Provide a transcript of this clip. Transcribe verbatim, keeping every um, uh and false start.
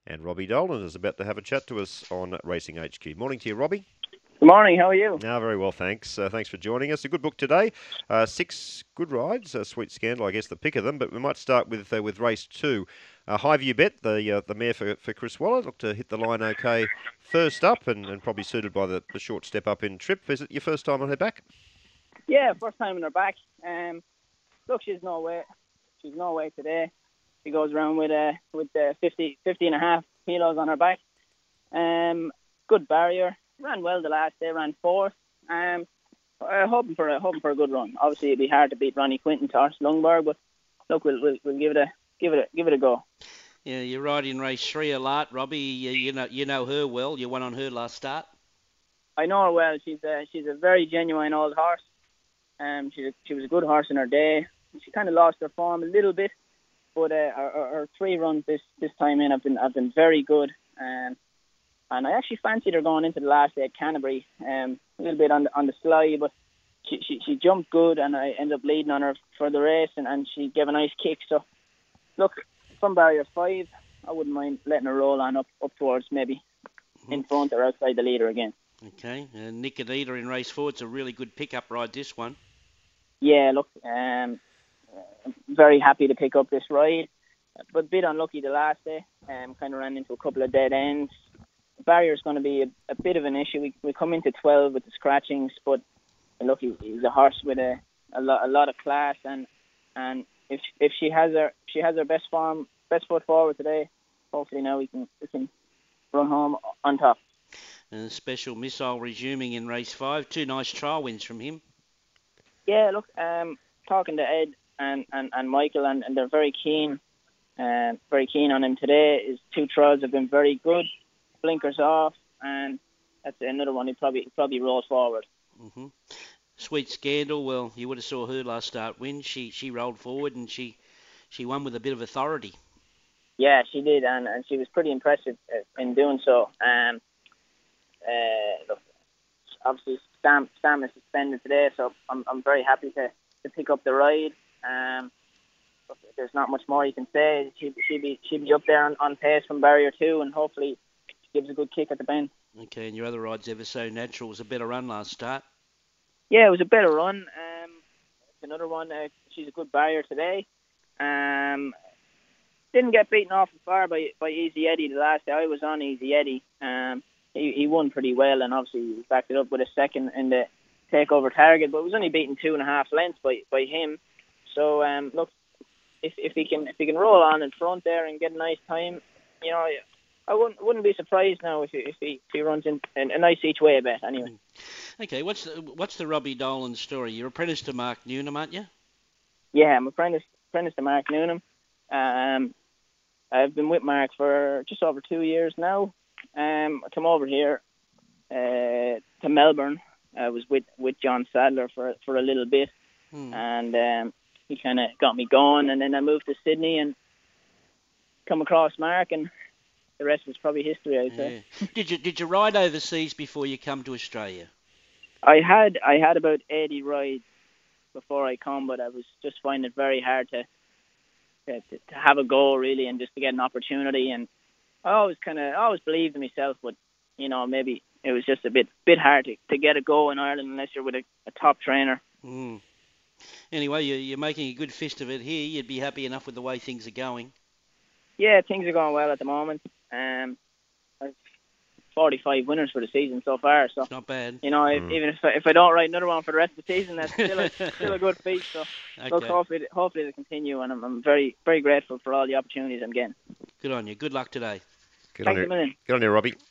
And Robbie Dolan is about to have a chat to us on Racing H Q. Morning to you, Robbie. Good morning, how are you? No, very well, thanks. Uh, thanks for joining us. A good book today. Uh, six good rides. Uh, Sweet Scandal, I guess, the pick of them. But we might start with uh, with race two. Uh, Highview Bet, the uh, the mare for, for Chris Waller, looked to hit the line okay first up and, and probably suited by the, the short step up in trip. Is it your first time on her back? Yeah, first time on her back. Um, look, she's no way. She's no way today. She goes around with uh, with uh, fifty, fifty and a half kilos on her back. Um, good barrier. Ran well the last day. Ran fourth. Um, uh, hoping for a hoping for a good run. Obviously, it'd be hard to beat Ronnie Quinton, Torch Lungberg, but look, we'll, we'll we'll give it a give it a give it a go. Yeah, you're right in race three a lot, Robbie. You, you know you know her well. You won on her last start. I know her well. She's a she's a very genuine old horse. Um, she she was a good horse in her day. She kind of lost her form a little bit, but uh, her, her her three runs this this time in have been have been very good. Um, and I actually fancied her going into the last day at Canterbury. Um, a little bit on the on the sly, but she, she she jumped good, and I ended up leading on her for the race, and, and she gave a nice kick. So look, from barrier five, I wouldn't mind letting her roll on up up towards maybe mm-hmm. in front or outside the leader again. Okay, uh, Nikodita in race four. It's a really good pickup ride, this one. Yeah, look, um, I'm very happy to pick up this ride, but a bit unlucky the last day. Um, kind of ran into a couple of dead ends. The barrier is going to be a, a bit of an issue. We we come into twelve with the scratchings, but look, he, he's a horse with a a lot a lot of class, and and if if she has her she has her best form, best foot forward today, hopefully now we can we can run home on top. And a special missile resuming in race five. Two nice trial wins from him. Yeah, look, um, talking to Ed and, and, and Michael, and, and they're very keen, uh, very keen on him today. His two trials have been very good, blinkers off, and that's another one he probably probably rolls forward. Mm-hmm. Sweet Scandal, well, you would have saw her last start win. She she rolled forward and she she won with a bit of authority. Yeah, she did, and, and she was pretty impressive in doing so. Um, uh, look, obviously Sam Sam is suspended today, so I'm I'm very happy to, to pick up the ride. Um, there's not much more you can say. She she be she be up there on, on pace from barrier two, and hopefully she gives a good kick at the bend. Okay, and your other ride's Ever So Natural was a better run last start. Yeah, it was a better run. Um, another one. Uh, she's a good barrier today. Um, didn't get beaten off far by by Easy Eddie the last day I was on. Easy Eddie. Um. He, he won pretty well, and obviously he backed it up with a second in the takeover target, but was only beaten two and a half lengths by, by him. So um, look, if if he can if he can roll on in front there and get a nice time, you know, I wouldn't wouldn't be surprised now if he if he, if he runs in, in a nice each way bet anyway. Okay, what's the, what's the Robbie Dolan story? You're apprenticed to Mark Newnham, aren't you? Yeah, I'm apprentice apprentice to Mark Newnham. Um, I've been with Mark for just over two years now. Um, I came over here uh, to Melbourne. I was with, with John Sadler for for a little bit, hmm. and um, he kind of got me going. And then I moved to Sydney and come across Mark, and the rest was probably history, I'd say. Yeah. Did you did you ride overseas before you come to Australia? I had I had about eighty rides before I come, but I was just finding it very hard to to, to have a go really, and just to get an opportunity. And I always kind of, I always believed in myself, but, you know, maybe it was just a bit bit hard to, to get a go in Ireland unless you're with a, a top trainer. Mm. Anyway, you're, you're making a good fist of it here. You'd be happy enough with the way things are going. Yeah, things are going well at the moment. Um, I've forty-five winners for the season so far. So it's not bad. You know, if, mm. even if I, if I don't ride another one for the rest of the season, that's still a, still a good feat. So okay. Look, hopefully, hopefully it'll continue, and I'm, I'm very, very grateful for all the opportunities I'm getting. Good on you. Good luck today. Good Thanks on you. a million. Good on you, Robbie.